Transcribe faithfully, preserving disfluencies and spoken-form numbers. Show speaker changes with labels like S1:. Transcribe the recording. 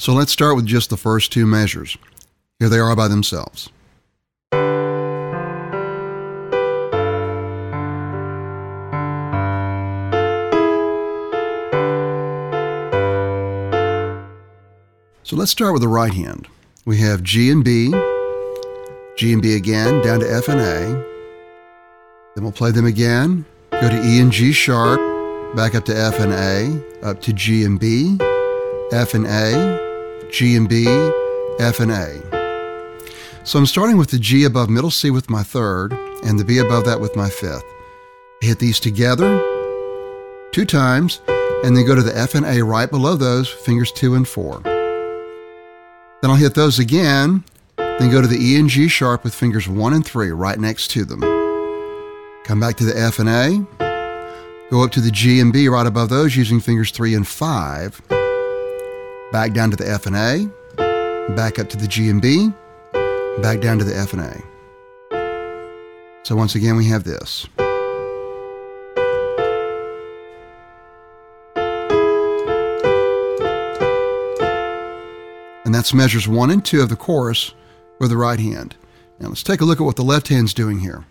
S1: So let's start with just the first two measures. Here they are by themselves. So let's start with the right hand. We have G and B, G and B again, down to F and A. Then we'll play them again. Go to E and G sharp, back up to F and A, up to G and B, F and A, G and B, F and A. So I'm starting with the G above middle C with my third, and the B above that with my fifth. Hit these together two times, and then go to the F and A right below those, fingers two and four. Then I'll hit those again, then go to the E and G sharp with fingers one and three right next to them. Come back to the F and A, go up to the G and B right above those using fingers three and five, back down to the F and A, back up to the G and B, back down to the F and A. So once again we have this. And that's measures one and two of the chorus with the right hand. Now let's take a look at what the left hand's doing here.